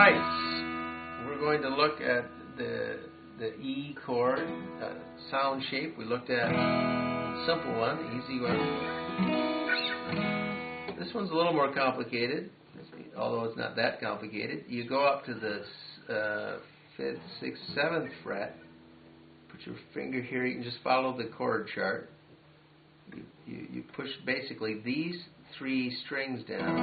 Alright, we're going to look at the E chord sound shape. We looked at a simple one, easy one. This one's a little more complicated, although it's not that complicated. You go up to the 5th, 6th, 7th fret, put your finger here, you can just follow the chord chart. You push basically these 3 strings down.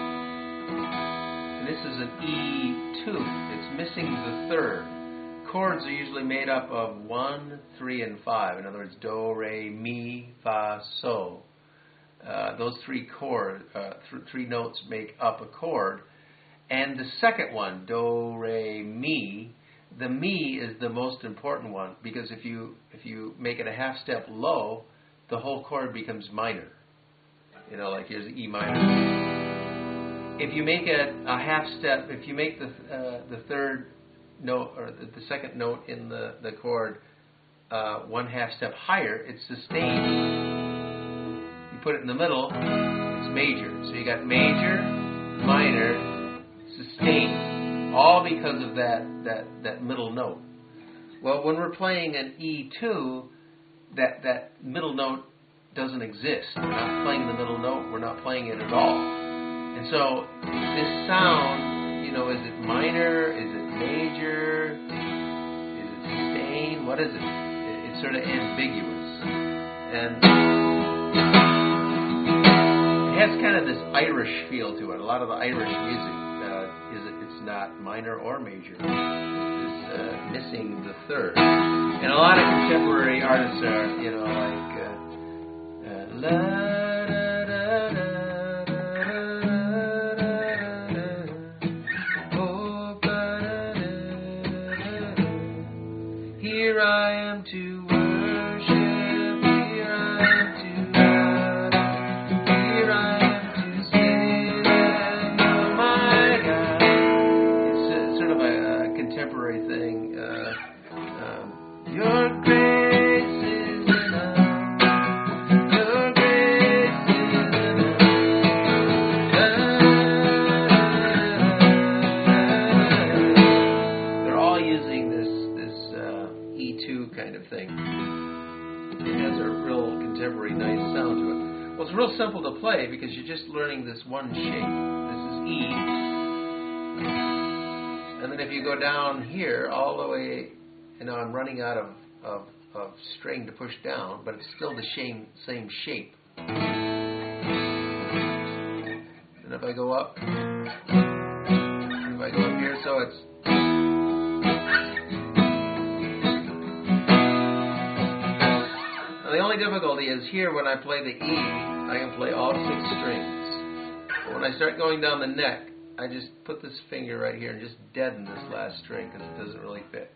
And this is an E2. It's missing the 3rd. Chords are usually made up of 1, 3, and 5. In other words, do, re, mi, fa, sol. Those 3 notes make up a chord. And the second one, do, re, mi, the mi is the most important one, because if you make it a half step low, the whole chord becomes minor. You know, like here's E minor. If you make it a half step, if you make the 3rd note or the 2nd note in the chord 1 half step higher, it's sustained. You put it in the middle, it's major. So you got major, minor, sustained, all because of that middle note. Well, when we're playing an E2, that middle note doesn't exist. We're not playing the middle note. We're not playing it at all. And so this sound, you know, is it minor? Is it major? Is it sustained? What is it? It's sort of ambiguous. And it has kind of this Irish feel to it. A lot of the Irish music it's not minor or major. It's missing the 3rd. And a lot of contemporary artists are, you know, like la da da da da da da, oh ba da da da. Here I am to worship, here I am to bow, here I am to sit and know my God. It's sort of a contemporary thing. Your grace is enough. Your grace is enough. They're all using this E2 kind of thing. It has a real contemporary nice sound to it. Well, it's real simple to play because you're just learning this one shape. This is E. And then if you go down here all the way, you know, I'm running out of string to push down, but it's still the same shape. And if I go up, here, so it's. Now the only difficulty is here when I play the E, I can play all 6 strings. But when I start going down the neck, I just put this finger right here and just deaden this last string because it doesn't really fit.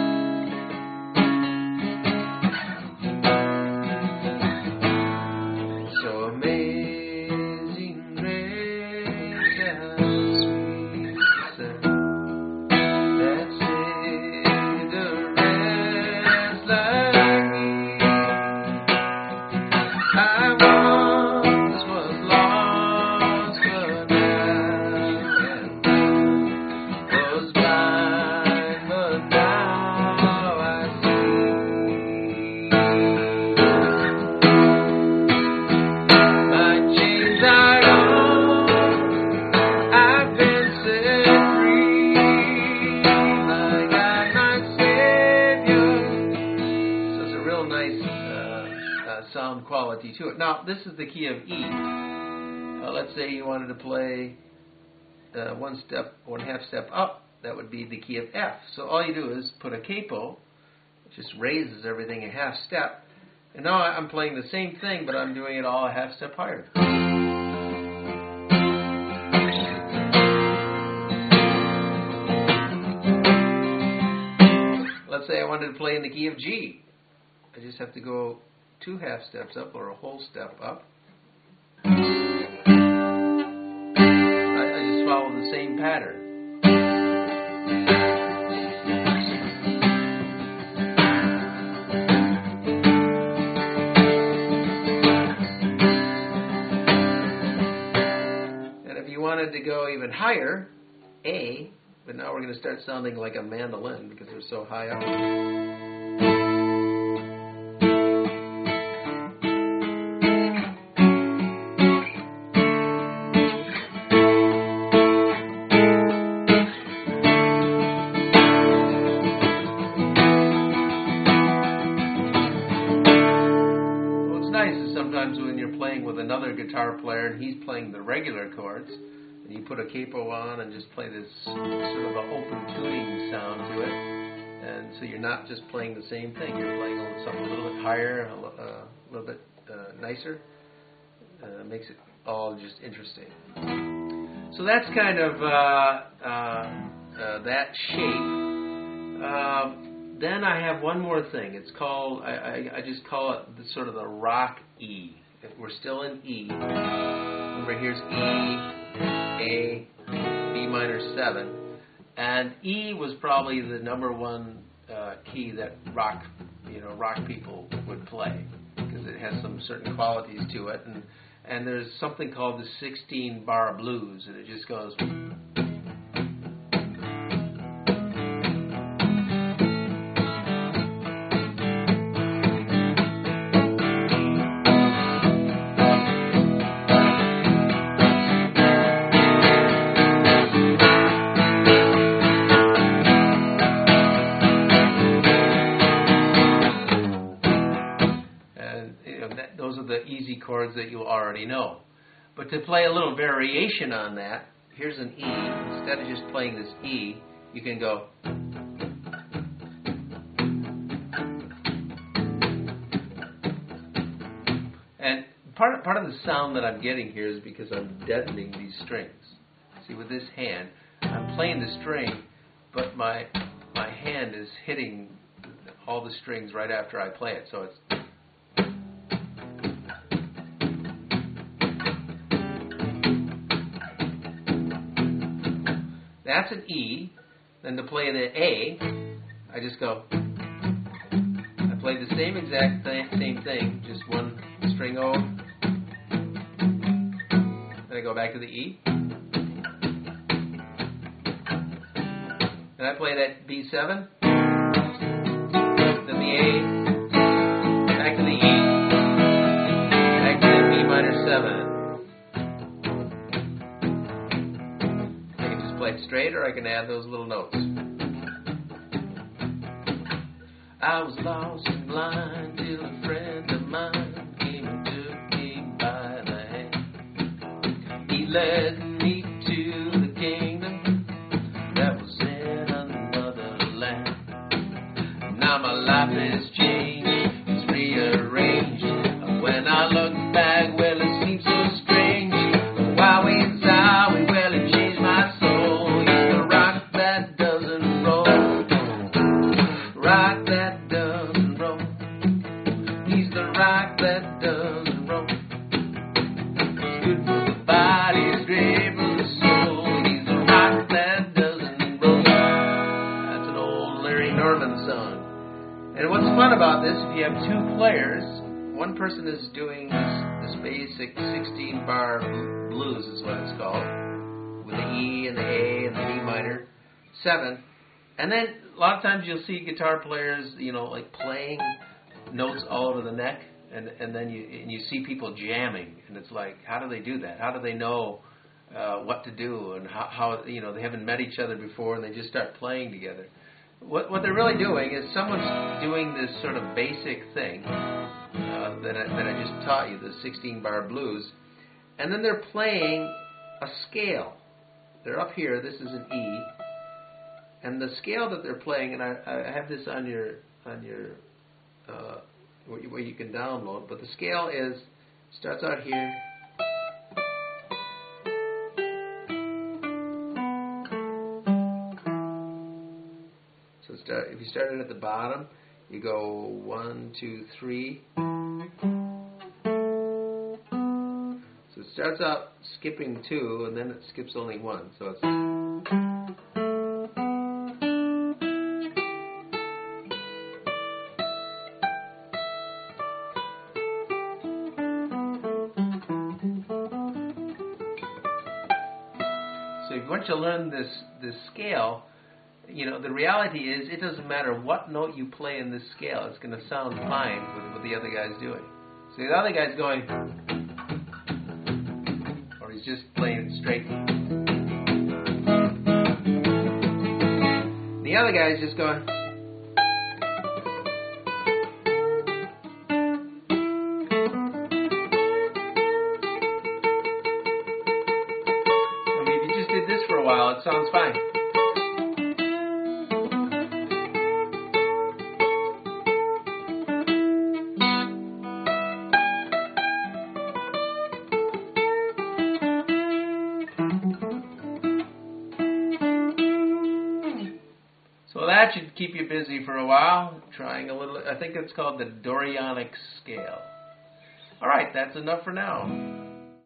Sound quality to it. Now, this is the key of E. Let's say you wanted to play 1 half step up. That would be the key of F. So all you do is put a capo, which just raises everything a half step. And now I'm playing the same thing, but I'm doing it all a half step higher. Let's say I wanted to play in the key of G. I just have to go 2 half steps up or a whole step up. I just follow the same pattern. And if you wanted to go even higher, A, But now we're going to start sounding like a mandolin because they're so high up. What's nice is sometimes when you're playing with another guitar player and he's playing the regular chords, and you put a capo on and just play this sort of an open tuning sound to it, and so you're not just playing the same thing, you're playing something a little bit higher, a little bit nicer. Makes it all just interesting. So that's kind of that shape. Then I have one more thing. It's called, I just call it sort of the rock E. If we're still in E, remember here's E, A, B minor 7, and E was probably the number one key that rock people would play because it has some certain qualities to it, and there's something called the 16-bar blues, and it just goes. Those are the easy chords that you already know. But to play a little variation on that, here's an E. Instead of just playing this E, you can go. And part of the sound that I'm getting here is because I'm deadening these strings. See, with this hand, I'm playing the string, but my hand is hitting all the strings right after I play it. So it's. That's an E. Then to play the A, I just go. I play the same exact same thing, just one string over. Then I go back to the E. Then I play that B7. Then the A. Back to the E. Back to the B minor 7. Straight, or I can add those little notes. I was lost and blind till a friend of mine came and took me by the hand. He led me to the kingdom that was in another land. Now my life has changed, it's rearranged. When I look back, well, it seems so strange. Why we sorry, well, it changed my soul. And what's fun about this, if you have two players, one person is doing this basic 16-bar blues is what it's called, with the E and the A and the B minor 7, and then a lot of times you'll see guitar players, like playing notes all over the neck, and then you see people jamming, and it's like, how do they do that? How do they know what to do, and how they haven't met each other before, and they just start playing together. What they're really doing is someone's doing this sort of basic thing that I just taught you, the 16-bar blues, and then they're playing a scale. They're up here. This is an E, and the scale that they're playing, and I have this on your where you can download. But the scale starts out here. If you started at the bottom, you go 1, 2, 3. So it starts out skipping 2, and then it skips only 1. So it's. So if once you learn this scale, you know, the reality is it doesn't matter what note you play in this scale. It's going to sound fine with what the other guy's doing. So the other guy's going, or he's just playing it straight. The other guy's just going. I mean, if you just did this for a while, it sounds fine. So that should keep you busy for a while, trying a little. I think it's called the Dorianic scale. All right, that's enough for now.